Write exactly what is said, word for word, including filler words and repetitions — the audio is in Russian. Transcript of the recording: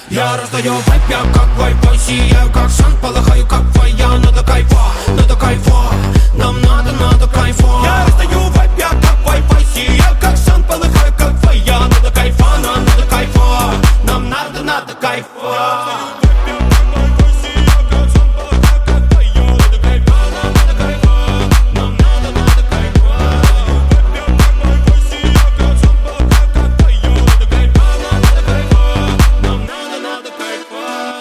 Я раздаю вайп, я как вайфай, сияю как сан, полыхаю как фая. Надо кайфа, надо кайфа, нам надо, надо кайфа. Я раздаю вайп, я как вайфай, сияю как сан, полыхаю как фая. Надо кайфа, нам надо кайфа, нам надо, надо кайфа.